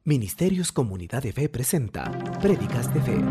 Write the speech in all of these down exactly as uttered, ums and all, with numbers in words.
Ministerios Comunidad de Fe presenta Prédicas de Fe.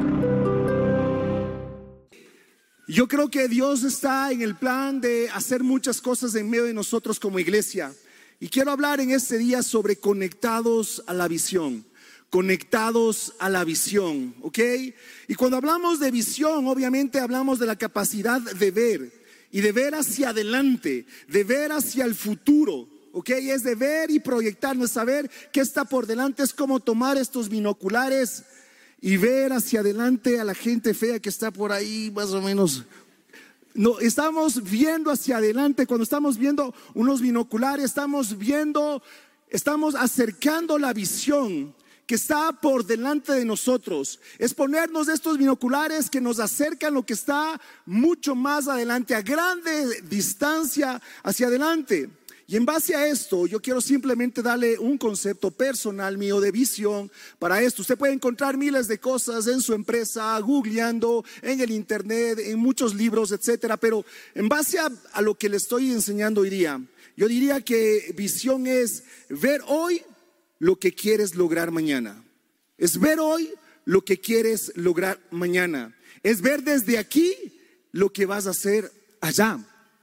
Yo creo que Dios está en el plan de hacer muchas cosas en medio de nosotros como iglesia. Y quiero hablar en este día sobre conectados a la visión. Conectados a la visión, ¿ok? Y cuando hablamos de visión, obviamente hablamos de la capacidad de ver. Y de ver hacia adelante, de ver hacia el futuro. Ok, es de ver y proyectarnos, saber qué está por delante. Es como tomar estos binoculares y ver hacia adelante a la gente fea que está por ahí, más o menos. No, estamos viendo hacia adelante. Cuando estamos viendo unos binoculares, estamos viendo, estamos acercando la visión que está por delante de nosotros. Es ponernos estos binoculares que nos acercan lo que está mucho más adelante, a grande distancia hacia adelante. Y en base a esto, yo quiero simplemente darle un concepto personal mío de visión para esto. Usted puede encontrar miles de cosas en su empresa, googleando, en el internet, en muchos libros, etcétera. Pero en base a, a lo que le estoy enseñando hoy día, yo diría que visión es ver hoy lo que quieres lograr mañana. Es ver hoy lo que quieres lograr mañana. Es ver desde aquí lo que vas a hacer allá.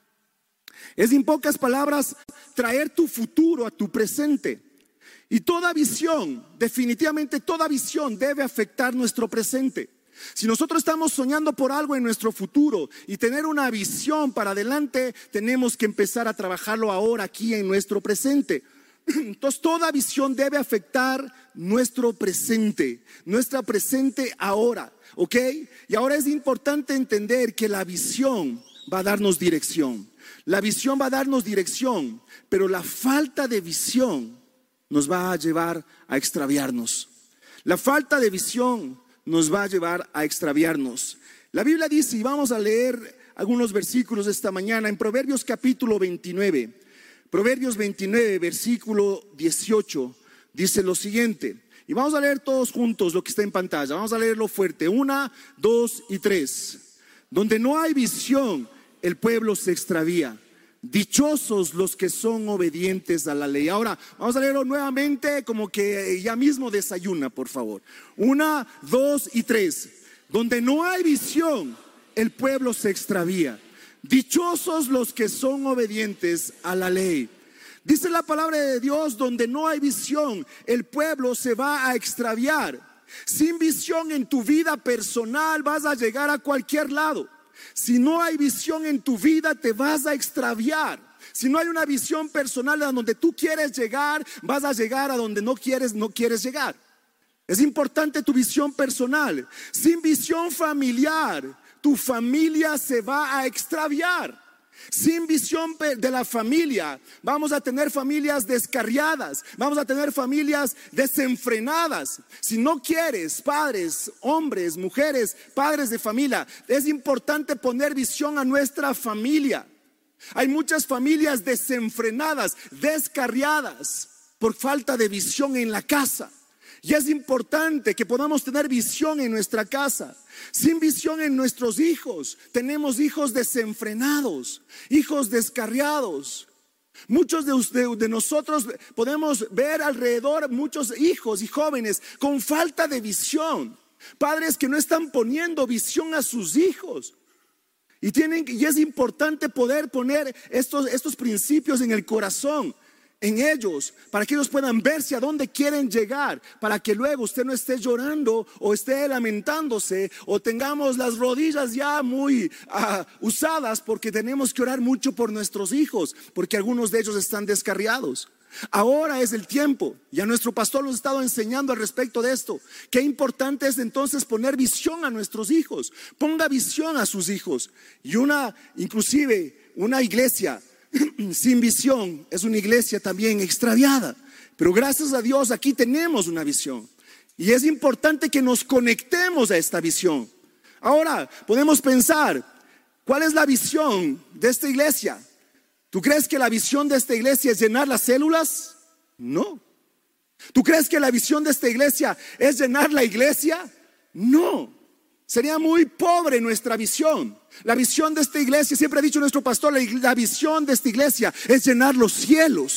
Es, en pocas palabras, traer tu futuro a tu presente. Y toda visión, definitivamente toda visión debe afectar nuestro presente. Si nosotros estamos soñando por algo en nuestro futuro y tener una visión para adelante, tenemos que empezar a trabajarlo ahora aquí en nuestro presente. Entonces toda visión debe afectar nuestro presente, nuestra presente ahora, ¿ok? Y ahora es importante entender que la visión va a darnos dirección. La visión va a darnos dirección, pero la falta de visión nos va a llevar a extraviarnos. La falta de visión nos va a llevar a extraviarnos. La Biblia dice, y vamos a leer algunos versículos esta mañana, en Proverbios capítulo veintinueve. Proverbios veintinueve, versículo dieciocho, dice lo siguiente. Y vamos a leer todos juntos lo que está en pantalla. Vamos a leerlo fuerte. Una, dos y tres. Donde no hay visión, el pueblo se extravía. Dichosos los que son obedientes a la ley. Ahora vamos a leerlo nuevamente, como que ya mismo desayuna, por favor. Una, dos y tres. Donde no hay visión, el pueblo se extravía. Dichosos los que son obedientes a la ley. Dice la palabra de Dios, donde no hay visión, el pueblo se va a extraviar. Sin visión en tu vida personal vas a llegar a cualquier lado. Si no hay visión en tu vida, te vas a extraviar. Si no hay una visión personal a donde tú quieres llegar, vas a llegar a donde no quieres, no quieres llegar. Es importante tu visión personal. Sin visión familiar, tu familia se va a extraviar. Sin visión de la familia, vamos a tener familias descarriadas, vamos a tener familias desenfrenadas. Si no quieres, padres, hombres, mujeres, padres de familia, es importante poner visión a nuestra familia. Hay muchas familias desenfrenadas, descarriadas por falta de visión en la casa. Y es importante que podamos tener visión en nuestra casa. Sin visión en nuestros hijos, tenemos hijos desenfrenados, hijos descarriados. Muchos de, de, de nosotros podemos ver alrededor muchos hijos y jóvenes con falta de visión. Padres que no están poniendo visión a sus hijos. Y, tienen, y es importante poder poner estos, estos principios en el corazón, en ellos, para que ellos puedan verse a dónde quieren llegar, para que luego usted no esté llorando o esté lamentándose o tengamos las rodillas ya muy uh, usadas, porque tenemos que orar mucho por nuestros hijos, porque algunos de ellos están descarriados. Ahora es el tiempo. Ya nuestro pastor nos ha estado enseñando al respecto de esto. Qué importante es entonces poner visión a nuestros hijos. Ponga visión a sus hijos. Y una, inclusive una iglesia sin visión es una iglesia también extraviada. Pero gracias a Dios aquí tenemos una visión. Y es importante que nos conectemos a esta visión. Ahora podemos pensar, ¿cuál es la visión de esta iglesia? ¿Tú crees que la visión de esta iglesia es llenar las células? No. ¿Tú crees que la visión de esta iglesia es llenar la iglesia? No. Sería muy pobre nuestra visión. La visión de esta iglesia, siempre ha dicho nuestro pastor, la, la visión de esta iglesia es llenar los cielos.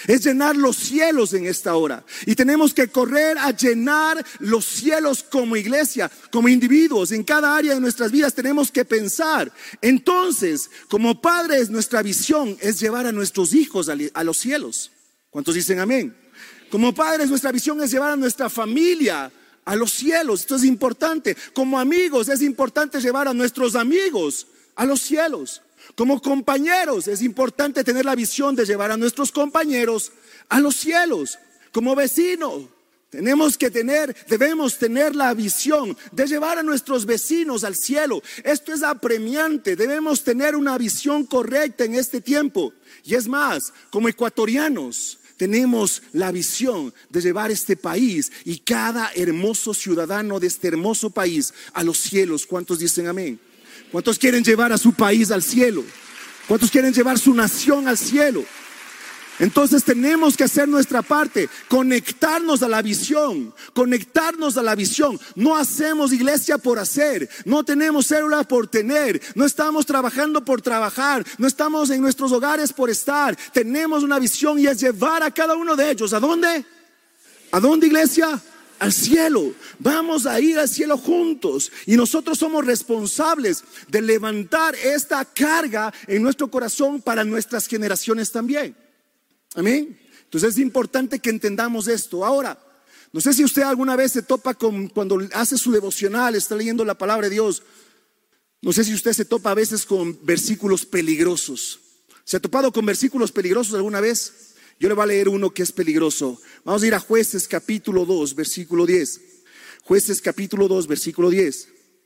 es llenar los cielos en esta hora. Y tenemos que correr a llenar los cielos como iglesia, como individuos. En cada área de nuestras vidas tenemos que pensar. Entonces, como padres, nuestra visión es llevar a nuestros hijos a los cielos. ¿Cuántos dicen amén? Como padres, nuestra visión es llevar a nuestra familia a los cielos. Esto es importante. Como amigos, es importante llevar a nuestros amigos a los cielos. Como compañeros, es importante tener la visión de llevar a nuestros compañeros a los cielos. Como vecino, tenemos que tener, debemos tener la visión de llevar a nuestros vecinos al cielo. Esto es apremiante. Debemos tener una visión correcta en este tiempo. Y es más, como ecuatorianos, tenemos la visión de llevar este país y cada hermoso ciudadano de este hermoso país a los cielos. ¿Cuántos dicen amén? ¿Cuántos quieren llevar a su país al cielo? ¿Cuántos quieren llevar su nación al cielo? Entonces tenemos que hacer nuestra parte, conectarnos a la visión, conectarnos a la visión. No hacemos iglesia por hacer, no tenemos célula por tener, no estamos trabajando por trabajar, no estamos en nuestros hogares por estar. Tenemos una visión y es llevar a cada uno de ellos. ¿A dónde? ¿A dónde, iglesia? Al cielo. Vamos a ir al cielo juntos y nosotros somos responsables de levantar esta carga en nuestro corazón para nuestras generaciones también. Amén. Entonces es importante que entendamos esto. Ahora, no sé si usted alguna vez se topa con, cuando hace su devocional, está leyendo la palabra de Dios, no sé si usted se topa a veces con versículos peligrosos. ¿Se ha topado con versículos peligrosos alguna vez? Yo le voy a leer uno que es peligroso. Vamos a ir a Jueces capítulo dos, versículo diez. Jueces capítulo dos, versículo diez.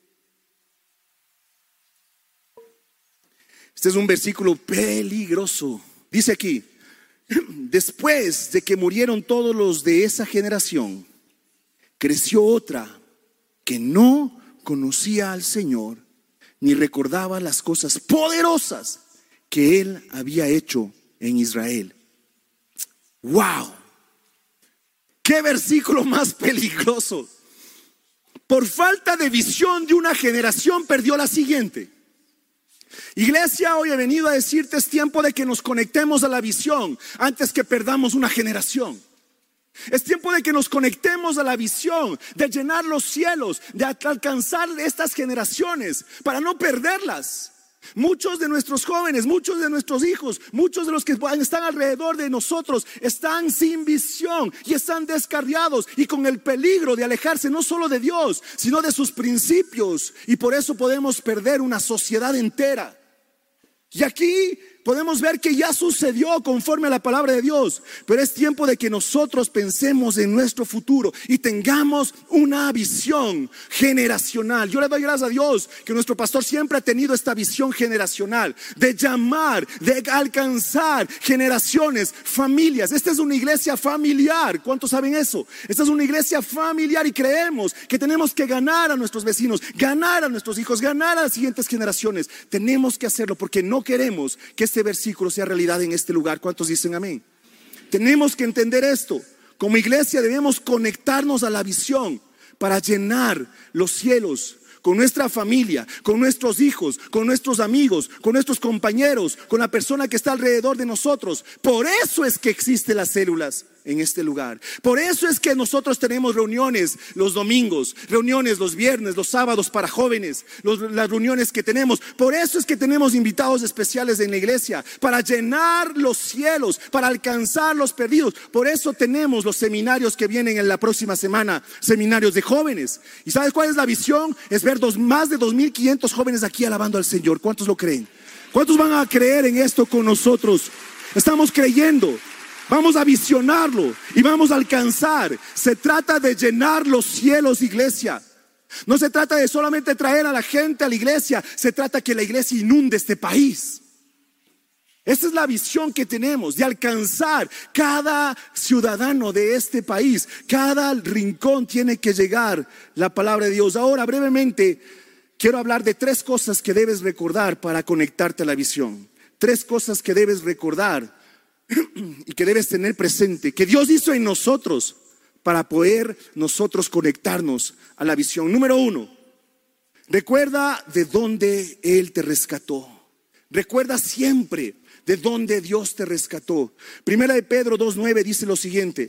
Este es un versículo peligroso. Dice aquí: después de que murieron todos los de esa generación, creció otra que no conocía al Señor, ni recordaba las cosas poderosas que Él había hecho en Israel. ¡Wow! ¡Qué versículo más peligroso! Por falta de visión de una generación perdió la siguiente. Iglesia, hoy he venido a decirte, es tiempo de que nos conectemos a la visión antes que perdamos una generación. Es tiempo de que nos conectemos a la visión de llenar los cielos, de alcanzar estas generaciones para no perderlas. Muchos de nuestros jóvenes, muchos de nuestros hijos, muchos de los que están alrededor de nosotros están sin visión y están descarriados y con el peligro de alejarse no solo de Dios, sino de sus principios, y por eso podemos perder una sociedad entera. Y aquí podemos ver que ya sucedió conforme a la palabra de Dios, pero es tiempo de que nosotros pensemos en nuestro futuro y tengamos una visión generacional. Yo le doy gracias a Dios que nuestro pastor siempre ha tenido esta visión generacional de llamar, de alcanzar generaciones, familias. Esta es una iglesia familiar. ¿Cuántos saben eso? Esta es una iglesia familiar y creemos que tenemos que ganar a nuestros vecinos, ganar a nuestros hijos, ganar a las siguientes generaciones. Tenemos que hacerlo porque no queremos que este versículo sea realidad en este lugar. ¿Cuántos dicen amén? Tenemos que entender esto. Como iglesia debemos conectarnos a la visión para llenar los cielos con nuestra familia, con nuestros hijos, con nuestros amigos, con nuestros compañeros, con la persona que está alrededor de nosotros. Por eso es que existen las células en este lugar. Por eso es que nosotros tenemos reuniones los domingos, reuniones los viernes, los sábados para jóvenes, los, las reuniones que tenemos. Por eso es que tenemos invitados especiales en la iglesia, para llenar los cielos, para alcanzar los perdidos. Por eso tenemos los seminarios que vienen en la próxima semana, seminarios de jóvenes. ¿Y sabes cuál es la visión? Es ver dos, más de dos mil quinientos jóvenes aquí alabando al Señor. ¿Cuántos lo creen? ¿Cuántos van a creer en esto con nosotros? Estamos creyendo. Vamos a visionarlo y vamos a alcanzar. Se trata de llenar los cielos, iglesia. No se trata de solamente traer a la gente a la iglesia. Se trata que la iglesia inunde este país. Esa es la visión que tenemos, de alcanzar cada ciudadano de este país. Cada rincón tiene que llegar la palabra de Dios. Ahora, brevemente, quiero hablar de tres cosas que debes recordar para conectarte a la visión. Tres cosas que debes recordar y que debes tener presente, que Dios hizo en nosotros para poder nosotros conectarnos a la visión. Número uno, recuerda de dónde Él te rescató. Recuerda siempre de dónde Dios te rescató. Primera de Pedro dos nueve dice lo siguiente: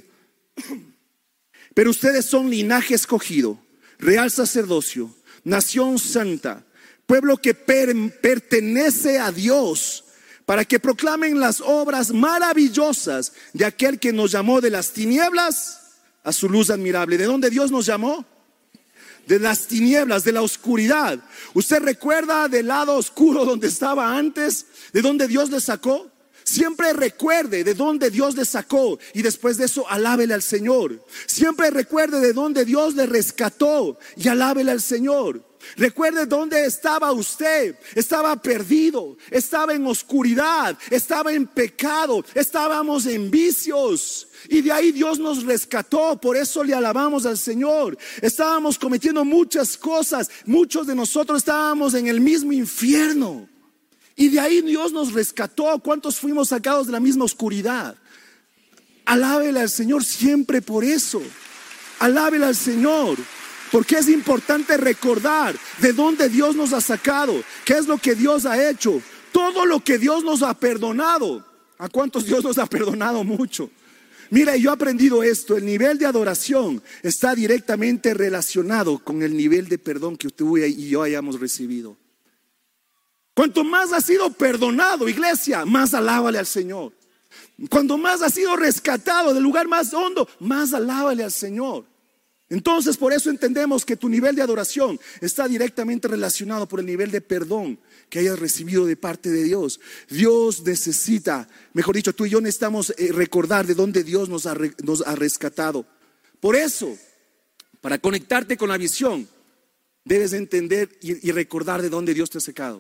pero ustedes son linaje escogido, real sacerdocio, nación santa, pueblo que per pertenece a Dios, para que proclamen las obras maravillosas de aquel que nos llamó de las tinieblas a su luz admirable. ¿De dónde Dios nos llamó? De las tinieblas, de la oscuridad. ¿Usted recuerda del lado oscuro donde estaba antes? ¿De dónde Dios le sacó? Siempre recuerde de dónde Dios le sacó y después de eso alábele al Señor. Siempre recuerde de dónde Dios le rescató y alábele al Señor. Recuerde dónde estaba usted. Estaba perdido, estaba en oscuridad, estaba en pecado, estábamos en vicios. Y de ahí Dios nos rescató, por eso le alabamos al Señor. Estábamos cometiendo muchas cosas, muchos de nosotros estábamos en el mismo infierno. Y de ahí Dios nos rescató. ¿Cuántos fuimos sacados de la misma oscuridad? Alábele al Señor siempre por eso. Alábele al Señor, porque es importante recordar de dónde Dios nos ha sacado, qué es lo que Dios ha hecho, todo lo que Dios nos ha perdonado. ¿A cuántos Dios nos ha perdonado mucho? Mira, yo he aprendido esto: el nivel de adoración está directamente relacionado con el nivel de perdón que tú y yo hayamos recibido. Cuanto más has sido perdonado, iglesia, más alábale al Señor. Cuanto más has sido rescatado del lugar más hondo, más alábale al Señor. Entonces, por eso entendemos que tu nivel de adoración está directamente relacionado por el nivel de perdón que hayas recibido de parte de Dios. Dios necesita, mejor dicho, tú y yo necesitamos eh, recordar de dónde Dios nos ha, nos ha rescatado. Por eso, para conectarte con la visión, debes entender y, y recordar de dónde Dios te ha sacado.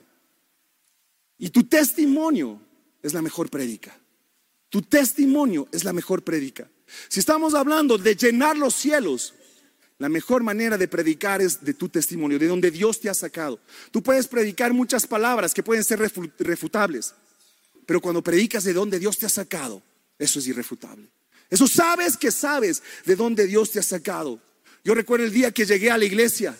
Y tu testimonio es la mejor prédica. Tu testimonio es la mejor prédica. Si estamos hablando de llenar los cielos, la mejor manera de predicar es de tu testimonio, de donde Dios te ha sacado. Tú puedes predicar muchas palabras que pueden ser refutables, pero cuando predicas de donde Dios te ha sacado, eso es irrefutable. Eso sabes que sabes de dónde Dios te ha sacado. Yo recuerdo el día que llegué a la iglesia.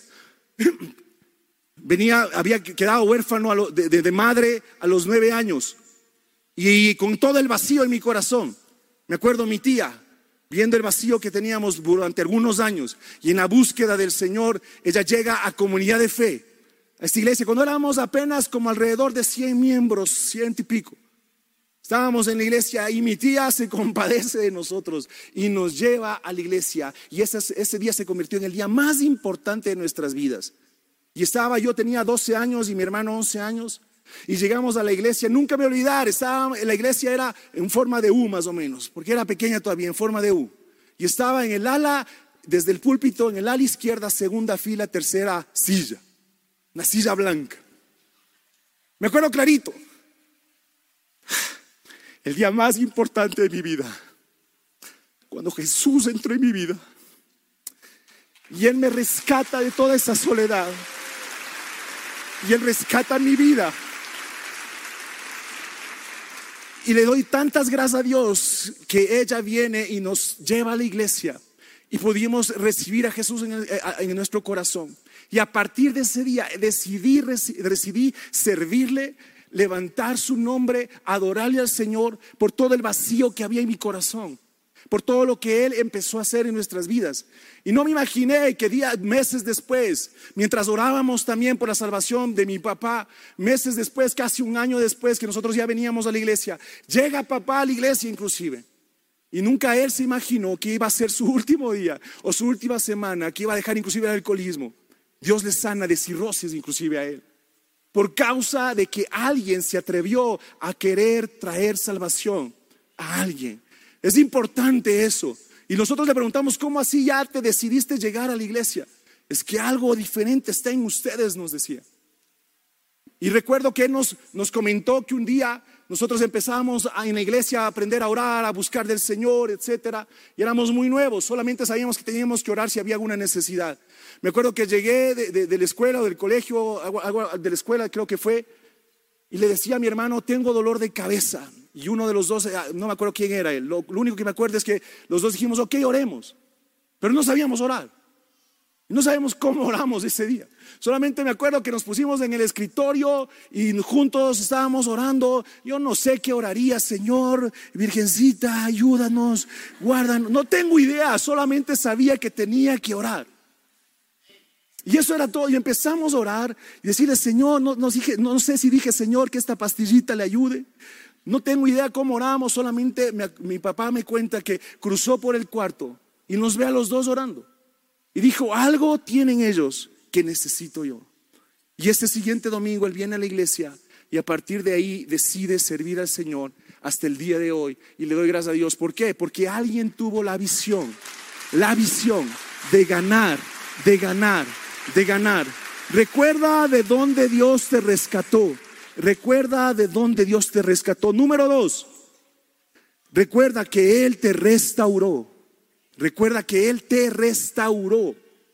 Venía, había quedado huérfano a lo, de, de, de madre a los nueve años y, y con todo el vacío en mi corazón. Me acuerdo mi tía viendo el vacío que teníamos durante algunos años y en la búsqueda del Señor, ella llega a Comunidad de Fe, a esta iglesia, cuando éramos apenas como alrededor de cien miembros, ciento y pico. Estábamos en la iglesia y mi tía se compadece de nosotros y nos lleva a la iglesia, y ese, ese día se convirtió en el día más importante de nuestras vidas. Y estaba, yo tenía doce años y mi hermano once años. Y llegamos a la iglesia, nunca me voy a olvidar, estaba, la iglesia era en forma de U más o menos, porque era pequeña todavía, en forma de U. Y estaba en el ala, desde el púlpito, en el ala izquierda, segunda fila, tercera silla. Una silla blanca. Me acuerdo clarito. El día más importante de mi vida, cuando Jesús entró en mi vida y Él me rescata de toda esa soledad. Y Él rescata mi vida. Y le doy tantas gracias a Dios que ella viene y nos lleva a la iglesia y pudimos recibir a Jesús en, el, en nuestro corazón. Y a partir de ese día decidí, decidí servirle, levantar su nombre, adorarle al Señor por todo el vacío que había en mi corazón, por todo lo que Él empezó a hacer en nuestras vidas. Y no me imaginé que días, meses después, mientras orábamos también por la salvación de mi papá, meses después, casi un año después que nosotros ya veníamos a la iglesia, llega papá a la iglesia inclusive. Y nunca él se imaginó que iba a ser su último día o su última semana, que iba a dejar inclusive el alcoholismo. Dios le sana de cirrosis inclusive a él, por causa de que alguien se atrevió a querer traer salvación a alguien. Es importante eso. Y nosotros le preguntamos, ¿cómo así ya te decidiste llegar a la iglesia? Es que algo diferente está en ustedes, nos decía. Y recuerdo que él nos, nos comentó que un día nosotros empezamos a, en la iglesia a aprender a orar, a buscar del Señor, etcétera. Y éramos muy nuevos, solamente sabíamos que teníamos que orar si había alguna necesidad. Me acuerdo que llegué de, de, de la escuela o del colegio, algo, algo de la escuela creo que fue, y le decía a mi hermano, tengo dolor de cabeza. Y uno de los dos, no me acuerdo quién era él, lo, lo único que me acuerdo es que los dos dijimos, ok, oremos, pero no sabíamos orar. No sabemos cómo oramos ese día. Solamente me acuerdo que nos pusimos en el escritorio y juntos estábamos orando. Yo no sé qué oraría, Señor, Virgencita, ayúdanos, guárdanos. No tengo idea, solamente sabía que tenía que orar. Y eso era todo. Y empezamos a orar y decirle, Señor, no, no, dije, no sé si dije, Señor, que esta pastillita le ayude. No tengo idea cómo oramos. Solamente mi, mi papá me cuenta que cruzó por el cuarto y nos ve a los dos orando. Y dijo, algo tienen ellos que necesito yo. Y este siguiente domingo él viene a la iglesia y a partir de ahí decide servir al Señor hasta el día de hoy. Y le doy gracias a Dios. ¿Por qué? Porque alguien tuvo la visión, la visión de ganar, de ganar, de ganar. Recuerda de dónde Dios te rescató. Recuerda de dónde Dios te rescató. Número dos, recuerda que Él te restauró. Recuerda que Él te restauró.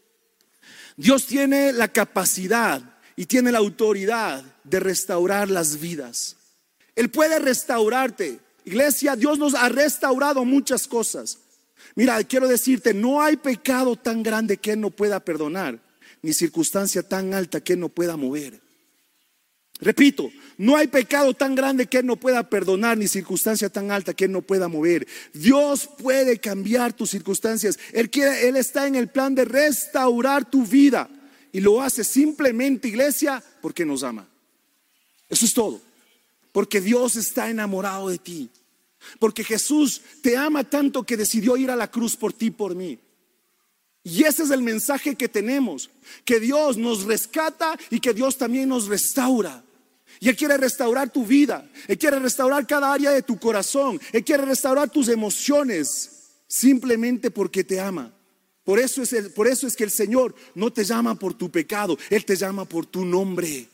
Dios tiene la capacidad y tiene la autoridad de restaurar las vidas. Él puede restaurarte. Iglesia, Dios nos ha restaurado muchas cosas. Mira, quiero decirte, no hay pecado tan grande que Él no pueda perdonar, ni circunstancia tan alta que Él no pueda mover. Repito, no hay pecado tan grande que Él no pueda perdonar, ni circunstancia tan alta que Él no pueda mover. Dios puede cambiar tus circunstancias. Él quiere, Él está en el plan de restaurar tu vida y lo hace simplemente, iglesia, porque nos ama. Eso es todo. Porque Dios está enamorado de ti. Porque Jesús te ama tanto que decidió ir a la cruz por ti, por mí. Y ese es el mensaje que tenemos, que Dios nos rescata y que Dios también nos restaura. Y Él quiere restaurar tu vida. Él quiere restaurar cada área de tu corazón. Él quiere restaurar tus emociones, simplemente porque te ama. Por eso es, el, por eso es que el Señor no te llama por tu pecado, Él te llama por tu nombre.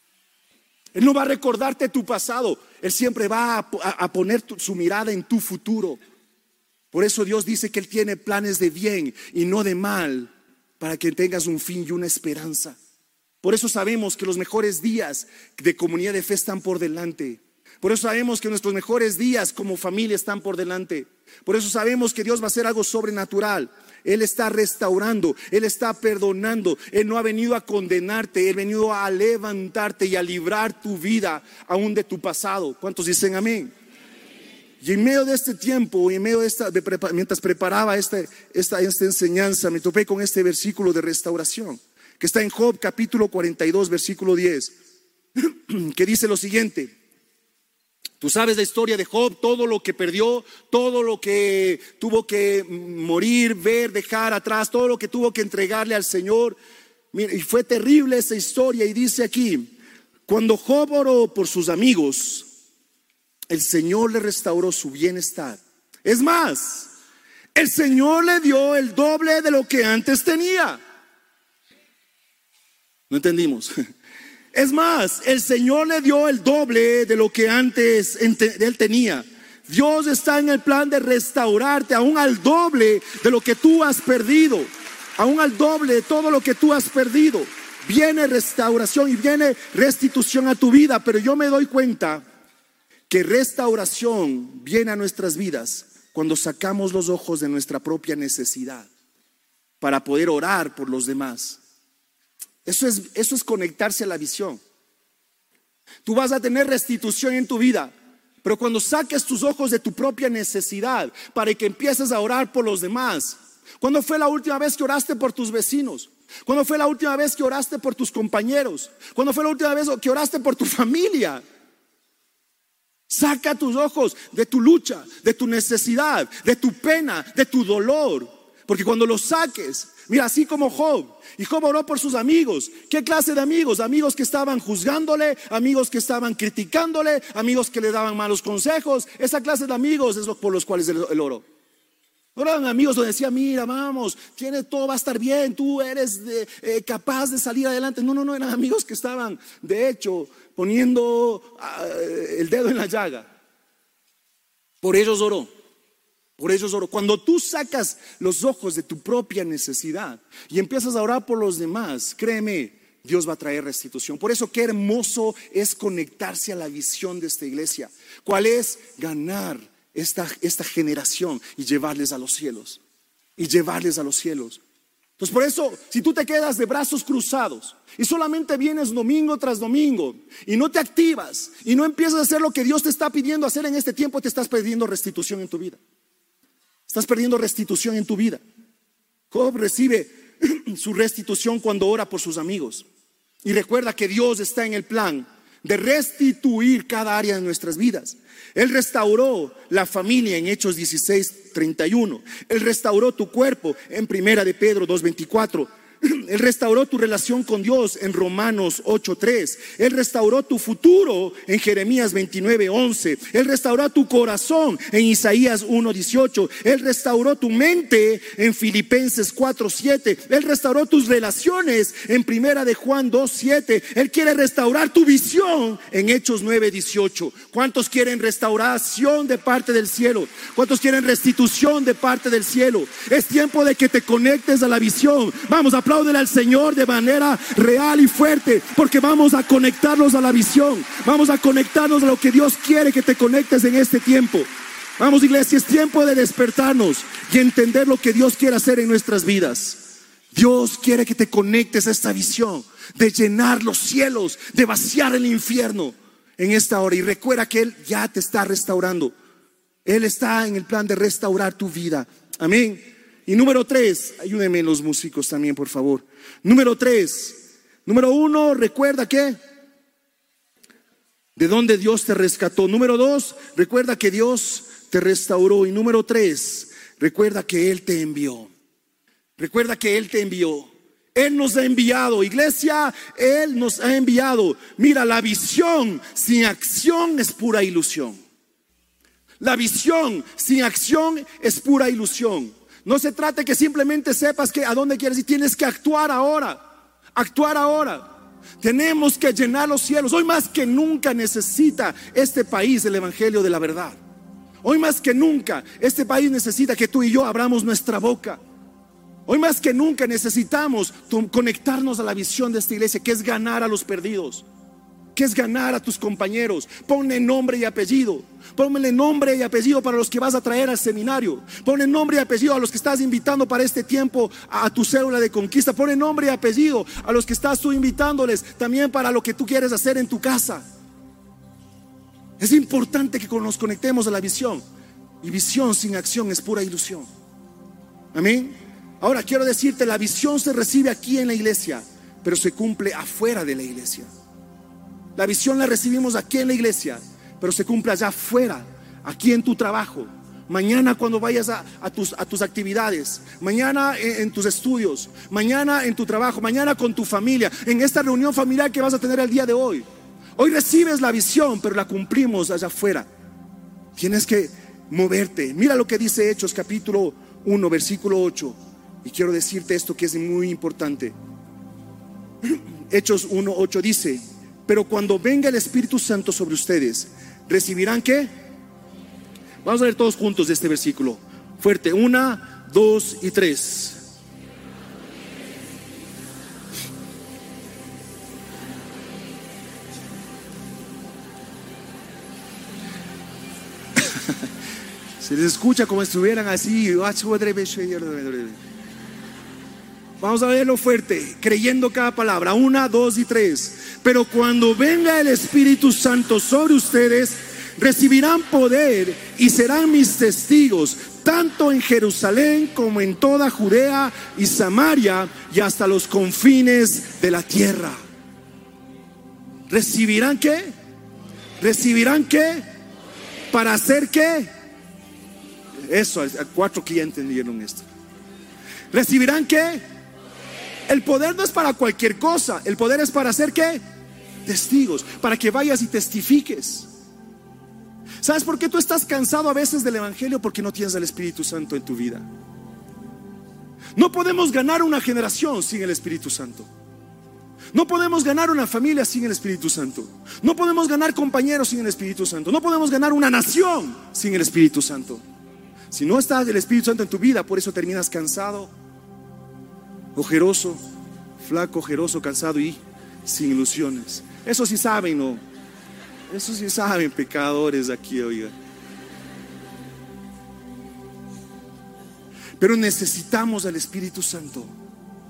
Él no va a recordarte tu pasado, Él siempre va a, a, a poner tu, su mirada en tu futuro. Por eso Dios dice que Él tiene planes de bien y no de mal, para que tengas un fin y una esperanza. Por eso sabemos que los mejores días de comunidad de fe están por delante. Por eso sabemos que nuestros mejores días como familia están por delante. Por eso sabemos que Dios va a hacer algo sobrenatural. Él está restaurando, Él está perdonando. Él no ha venido a condenarte, Él ha venido a levantarte y a librar tu vida aún de tu pasado. ¿Cuántos dicen amén? Y en medio de este tiempo, y en medio de esta, de, mientras preparaba esta, esta, esta enseñanza, me topé con este versículo de restauración, que está en Job capítulo cuarenta y dos, versículo diez, que dice lo siguiente. Tú sabes la historia de Job, todo lo que perdió, todo lo que tuvo que morir, ver, dejar atrás, todo lo que tuvo que entregarle al Señor. Y fue terrible esa historia. Y dice aquí, cuando Job oró por sus amigos, el Señor le restauró su bienestar. Es más, el Señor le dio el doble de lo que antes tenía. No entendimos. Es más, el Señor le dio el doble de lo que antes él tenía. Dios está en el plan de restaurarte aún al doble de lo que tú has perdido. Aún al doble de todo lo que tú has perdido. Viene restauración y viene restitución a tu vida. Pero yo me doy cuenta que restauración viene a nuestras vidas cuando sacamos los ojos de nuestra propia necesidad para poder orar por los demás. Eso es, eso es conectarse a la visión. Tú vas a tener restitución en tu vida, pero cuando saques tus ojos de tu propia necesidad para que empieces a orar por los demás. ¿Cuándo fue la última vez que oraste por tus vecinos? ¿Cuándo fue la última vez que oraste por tus compañeros? ¿Cuándo fue la última vez que oraste por tu familia? Saca tus ojos de tu lucha, de tu necesidad, de tu pena, de tu dolor. Porque cuando los saques, mira, así como Job, y Job oró por sus amigos. ¿Qué clase de amigos? Amigos que estaban juzgándole, amigos que estaban criticándole, amigos que le daban malos consejos. Esa clase de amigos es por los cuales él oró. No eran amigos donde decía, mira, vamos, tiene, todo va a estar bien, tú eres de, eh, capaz de salir adelante. No, no, no, eran amigos que estaban, de hecho, poniendo uh, el dedo en la llaga. Por ellos oró. Por ellos oró. Cuando tú sacas los ojos de tu propia necesidad y empiezas a orar por los demás, créeme, Dios va a traer restitución. Por eso qué hermoso es conectarse a la visión de esta iglesia. ¿Cuál es? Ganar esta, esta generación y llevarles a los cielos. Y llevarles a los cielos. Entonces por eso, si tú te quedas de brazos cruzados y solamente vienes domingo tras domingo y no te activas y no empiezas a hacer lo que Dios te está pidiendo hacer en este tiempo, te estás perdiendo restitución en tu vida. Estás perdiendo restitución en tu vida. Job recibe su restitución cuando ora por sus amigos. Y recuerda que Dios está en el plan de restituir cada área de nuestras vidas. Él restauró la familia en Hechos dieciséis treinta y uno. Él restauró tu cuerpo en Primera de Pedro dos veinticuatro. Él restauró tu relación con Dios en Romanos ocho tres. Él restauró tu futuro en Jeremías veintinueve once. Él restauró tu corazón en Isaías uno dieciocho. Él restauró tu mente en Filipenses cuatro siete. Él restauró tus relaciones en Primera de Juan dos siete. Él quiere restaurar tu visión en Hechos nueve dieciocho. ¿Cuántos quieren restauración de parte del cielo? ¿Cuántos quieren restitución de parte del cielo? Es tiempo de que te conectes a la visión. Vamos, aplaudir al Señor de manera real y fuerte, porque vamos a conectarnos a la visión. Vamos a conectarnos a lo que Dios quiere que te conectes en este tiempo. Vamos, iglesia, es tiempo de despertarnos y entender lo que Dios quiere hacer en nuestras vidas. Dios quiere que te conectes a esta visión de llenar los cielos, de vaciar el infierno en esta hora. Y recuerda que Él ya te está restaurando. Él está en el plan de restaurar tu vida. Amén. Y número tres, ayúdenme los músicos también, por favor. Número tres, número uno, recuerda que de dónde Dios te rescató. Número dos, recuerda que Dios te restauró. Y número tres, recuerda que Él te envió. Recuerda que Él te envió. Él nos ha enviado, iglesia, Él nos ha enviado. Mira, la visión sin acción es pura ilusión. La visión sin acción es pura ilusión. No se trata que simplemente sepas que a dónde quieres ir. Tienes que actuar ahora. Actuar ahora. Tenemos que llenar los cielos. Hoy más que nunca necesita este país el evangelio de la verdad. Hoy más que nunca este país necesita que tú y yo abramos nuestra boca. Hoy más que nunca necesitamos conectarnos a la visión de esta iglesia, que es ganar a los perdidos, que es ganar a tus compañeros. Ponle nombre y apellido. Ponle nombre y apellido para los que vas a traer al seminario. Ponle nombre y apellido a los que estás invitando para este tiempo a, a tu célula de conquista. Ponle nombre y apellido a los que estás tú invitándoles también para lo que tú quieres hacer en tu casa. Es importante que nos conectemos a la visión. Y visión sin acción es pura ilusión. Amén. Ahora quiero decirte, la visión se recibe aquí en la iglesia, pero se cumple afuera de la iglesia. La visión la recibimos aquí en la iglesia, pero se cumple allá afuera, aquí en tu trabajo, mañana cuando vayas a, a, tus, a tus actividades, mañana en, en tus estudios, mañana en tu trabajo, mañana con tu familia, en esta reunión familiar que vas a tener el día de hoy. Hoy recibes la visión, pero la cumplimos allá afuera. Tienes que moverte. Mira lo que dice Hechos capítulo uno, versículo ocho. Y quiero decirte esto que es muy importante. Hechos uno, ocho dice: pero cuando venga el Espíritu Santo sobre ustedes, ¿recibirán qué? Vamos a ver todos juntos este versículo. Fuerte, una, dos y tres. Se les escucha como si estuvieran así. Vamos a verlo fuerte, creyendo cada palabra. Una, dos y tres. Pero cuando venga el Espíritu Santo sobre ustedes, recibirán poder y serán mis testigos, tanto en Jerusalén como en toda Judea y Samaria y hasta los confines de la tierra. ¿Recibirán qué? ¿Recibirán qué? ¿Para hacer qué? Eso, a cuatro que ya entendieron esto. ¿Recibirán qué? El poder no es para cualquier cosa. El poder es para hacer ¿qué? Testigos, para que vayas y testifiques. ¿Sabes por qué tú estás cansado a veces del evangelio? Porque no tienes el Espíritu Santo en tu vida. No podemos ganar una generación sin el Espíritu Santo. No podemos ganar una familia sin el Espíritu Santo. No podemos ganar compañeros sin el Espíritu Santo. No podemos ganar una nación sin el Espíritu Santo. Si no está el Espíritu Santo en tu vida, por eso terminas cansado, ojeroso, flaco, ojeroso, cansado y sin ilusiones. Eso sí saben, ¿no? Eso sí saben, pecadores aquí, oiga. Pero necesitamos al Espíritu Santo.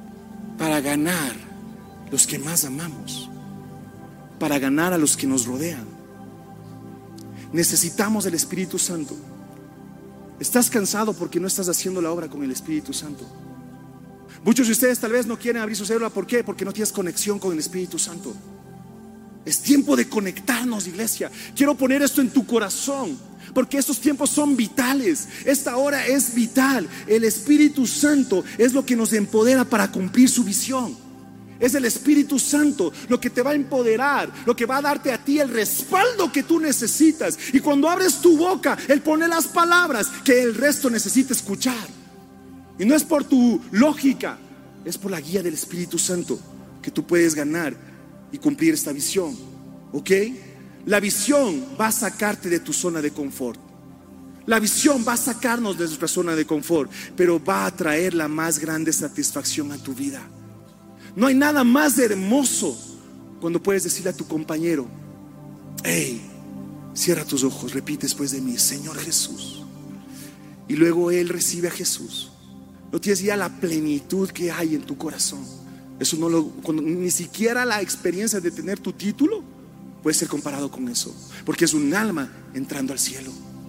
para ganar los que más amamos, para ganar a los que nos rodean. Necesitamos el Espíritu Santo. ¿Estás cansado porque no estás haciendo la obra con el Espíritu Santo? Muchos de ustedes tal vez no quieren abrir su célula. ¿Por qué? Porque no tienes conexión con el Espíritu Santo. Es tiempo de conectarnos, iglesia. Quiero poner esto en tu corazón, porque estos tiempos son vitales. Esta hora es vital. El Espíritu Santo es lo que nos empodera para cumplir su visión. Es el Espíritu Santo lo que te va a empoderar, lo que va a darte a ti el respaldo que tú necesitas. Y cuando abres tu boca, Él pone las palabras que el resto necesita escuchar. Y no es por tu lógica, es por la guía del Espíritu Santo que tú puedes ganar y cumplir esta visión. ¿Ok? La visión va a sacarte de tu zona de confort. La visión va a sacarnos de nuestra zona de confort, pero va a traer la más grande satisfacción a tu vida. No hay nada más hermoso cuando puedes decirle a tu compañero: hey, cierra tus ojos, repite después de mí: Señor Jesús. Y luego él recibe a Jesús. No tienes ya la plenitud que hay en tu corazón. Eso no lo, cuando, ni siquiera la experiencia de tener tu título puede ser comparado con eso, porque es un alma entrando al cielo.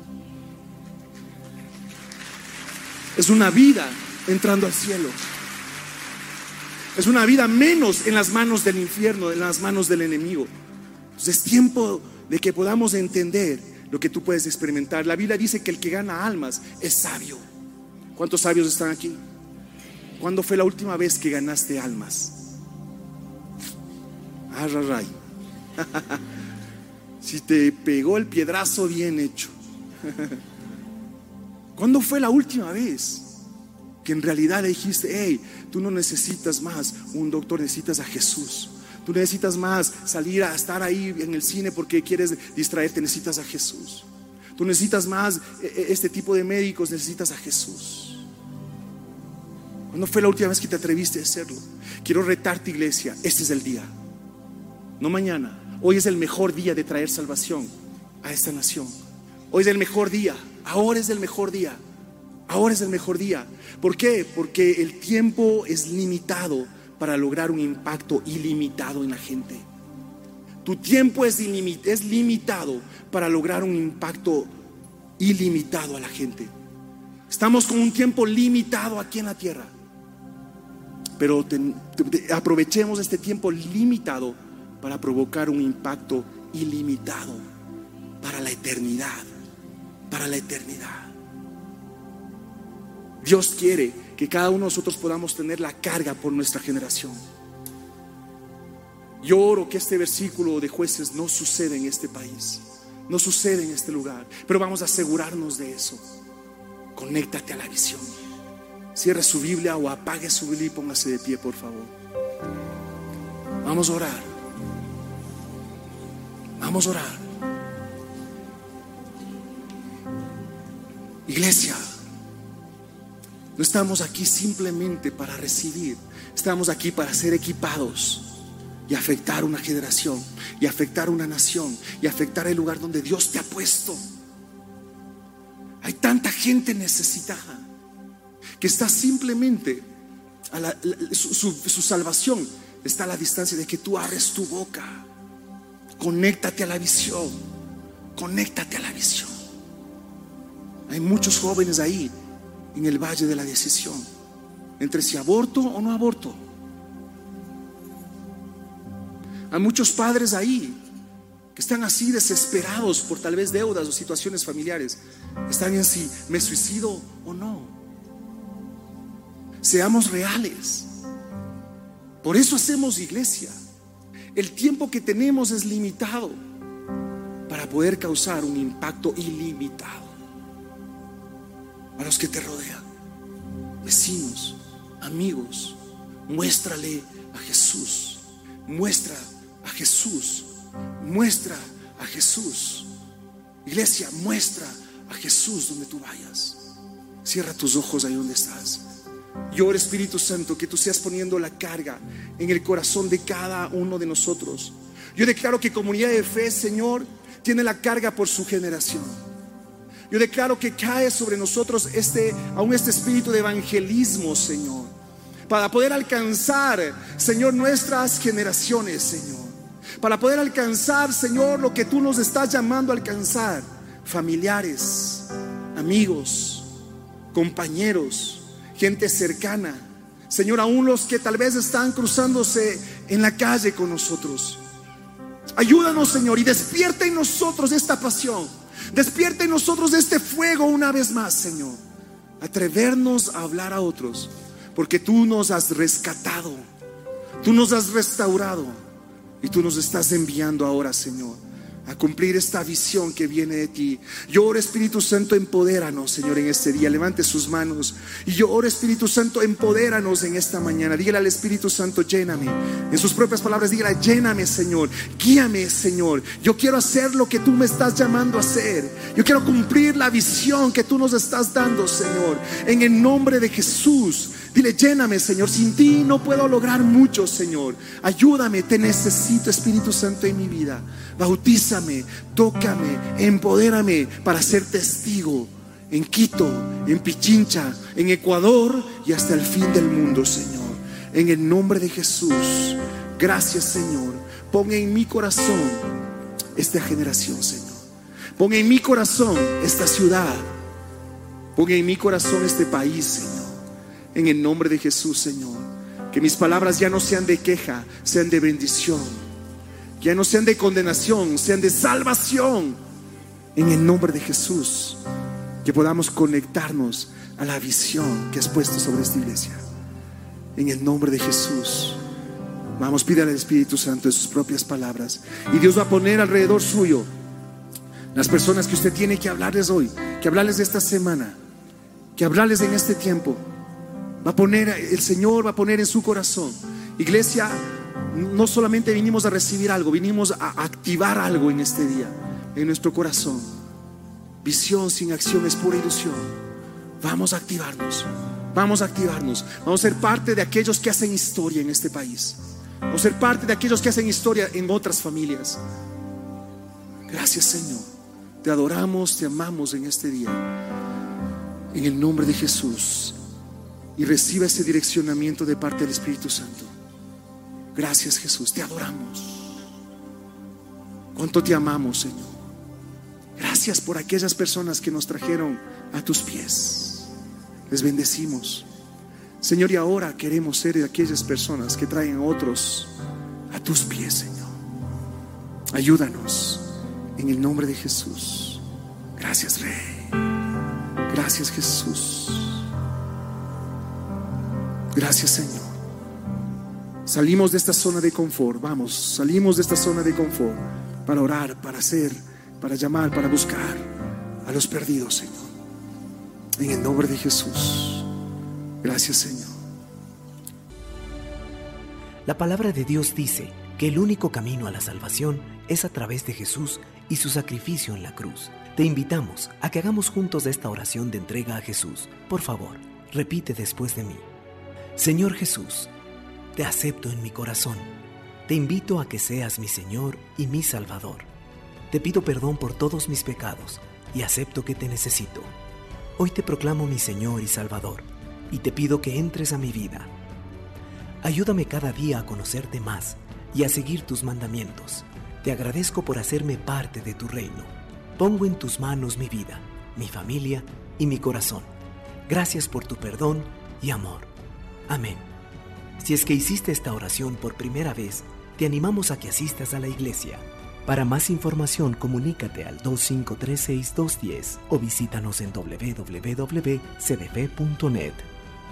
Es una vida entrando al cielo. Es una vida menos en las manos del infierno, en las manos del enemigo. Entonces es tiempo de que podamos entender lo que tú puedes experimentar. La Biblia dice que el que gana almas es sabio. ¿Cuántos sabios están aquí? ¿Cuándo fue la última vez que ganaste almas? Ah, raray. Si te pegó el piedrazo, bien hecho. ¿Cuándo fue la última vez que en realidad le dijiste: hey, tú no necesitas más un doctor, necesitas a Jesús? Tú necesitas más salir a estar ahí en el cine porque quieres distraerte, necesitas a Jesús. Tú necesitas más este tipo de médicos, necesitas a Jesús. ¿Cuándo fue la última vez que te atreviste a hacerlo? Quiero retarte, iglesia. Este es el día, no mañana. Hoy es el mejor día de traer salvación a esta nación. Hoy es el mejor día. Ahora es el mejor día. Ahora es el mejor día. ¿Por qué? Porque el tiempo es limitado para lograr un impacto ilimitado en la gente. Tu tiempo es, ilimit- es limitado para lograr un impacto ilimitado a la gente. Estamos con un tiempo limitado aquí en la tierra, pero te, te, aprovechemos este tiempo limitado para provocar un impacto ilimitado para la eternidad. Para la eternidad. Dios quiere que cada uno de nosotros podamos tener la carga por nuestra generación. Yo oro que este versículo de Jueces no suceda en este país, no sucede en este lugar, pero vamos a asegurarnos de eso. Conéctate a la visión. Cierre su Biblia o apague su Biblia y póngase de pie, por favor. Vamos a orar. Vamos a orar. Iglesia, no estamos aquí simplemente para recibir. Estamos aquí para ser equipados y afectar una generación, y afectar una nación, y afectar el lugar donde Dios te ha puesto. Hay tanta gente necesitada que está simplemente a la, la, su, su, su salvación está a la distancia de que tú abres tu boca. Conéctate a la visión. Conéctate a la visión. Hay muchos jóvenes ahí en el valle de la decisión entre si aborto o no aborto. Hay muchos padres ahí que están así desesperados por tal vez deudas o situaciones familiares. Están en si me suicido o no. Seamos reales. Por eso hacemos iglesia. El tiempo que tenemos es limitado para poder causar un impacto ilimitado a los que te rodean, vecinos, amigos. Muéstrale a Jesús. Muestra a Jesús. Muestra a Jesús. Iglesia, muestra a Jesús donde tú vayas. Cierra tus ojos ahí donde estás. Yo oro, Espíritu Santo, que tú seas poniendo la carga en el corazón de cada uno de nosotros. Yo declaro que Comunidad de Fe, Señor, tiene la carga por su generación. Yo declaro que cae sobre nosotros este, aún este espíritu de evangelismo, Señor, para poder alcanzar, Señor, nuestras generaciones, Señor. Para poder alcanzar, Señor, lo que tú nos estás llamando a alcanzar. Familiares, amigos, compañeros, gente cercana. Señor, aún los que tal vez están cruzándose en la calle con nosotros. Ayúdanos, Señor, y despierta en nosotros esta pasión. Despierta en nosotros este fuego una vez más, Señor. Atrevernos a hablar a otros, porque tú nos has rescatado, tú nos has restaurado y tú nos estás enviando ahora, Señor, a cumplir esta visión que viene de ti. Yo oro, Espíritu Santo, empodéranos, Señor, en este día. Levante sus manos. Y yo oro, Espíritu Santo, empodéranos en esta mañana. Dígale al Espíritu Santo, lléname. En sus propias palabras, dígale, lléname, Señor. Guíame, Señor. Yo quiero hacer lo que tú me estás llamando a hacer. Yo quiero cumplir la visión que tú nos estás dando, Señor. En el nombre de Jesús. Dile, lléname, Señor. Sin ti no puedo lograr mucho, Señor. Ayúdame, te necesito, Espíritu Santo, en mi vida. Bautízame, tócame, empodérame para ser testigo en Quito, en Pichincha, en Ecuador y hasta el fin del mundo, Señor. En el nombre de Jesús. Gracias, Señor. Pon en mi corazón esta generación, Señor. Pon en mi corazón esta ciudad. Pon en mi corazón este país, Señor. En el nombre de Jesús, Señor. Que mis palabras ya no sean de queja, sean de bendición. Ya no sean de condenación, sean de salvación. En el nombre de Jesús. Que podamos conectarnos a la visión que has puesto sobre esta iglesia. En el nombre de Jesús. Vamos, pídale al Espíritu Santo en sus propias palabras. Y Dios va a poner alrededor suyo las personas que usted tiene que hablarles hoy, que hablarles de esta semana, que hablarles en este tiempo. Va a poner, el Señor va a poner en su corazón. Iglesia, no solamente vinimos a recibir algo, vinimos a activar algo en este día, en nuestro corazón. Visión sin acción es pura ilusión. Vamos a activarnos, vamos a activarnos. Vamos a ser parte de aquellos que hacen historia en este país. Vamos a ser parte de aquellos que hacen historia en otras familias. Gracias, Señor. Te adoramos, te amamos en este día. En el nombre de Jesús. Y reciba ese direccionamiento de parte del Espíritu Santo. Gracias, Jesús, te adoramos. Cuánto te amamos, Señor. Gracias por aquellas personas que nos trajeron a tus pies. Les bendecimos, Señor, y ahora queremos ser de aquellas personas que traen a otros a tus pies, Señor. Ayúdanos en el nombre de Jesús. Gracias, Rey. Gracias, Jesús. Gracias, Señor. Salimos de esta zona de confort. Vamos, salimos de esta zona de confort para orar, para hacer, para llamar, para buscar a los perdidos, Señor. En el nombre de Jesús. Gracias, Señor. La palabra de Dios dice que el único camino a la salvación es a través de Jesús y su sacrificio en la cruz. Te invitamos a que hagamos juntos esta oración de entrega a Jesús. Por favor, repite después de mí. Señor Jesús, te acepto en mi corazón. Te invito a que seas mi Señor y mi Salvador. Te pido perdón por todos mis pecados y acepto que te necesito. Hoy te proclamo mi Señor y Salvador y te pido que entres a mi vida. Ayúdame cada día a conocerte más y a seguir tus mandamientos. Te agradezco por hacerme parte de tu reino. Pongo en tus manos mi vida, mi familia y mi corazón. Gracias por tu perdón y amor. Amén. Si es que hiciste esta oración por primera vez, te animamos a que asistas a la iglesia. Para más información, comunícate al dos cinco tres seis dos uno cero o visítanos en doble u doble u doble u punto c d f punto net.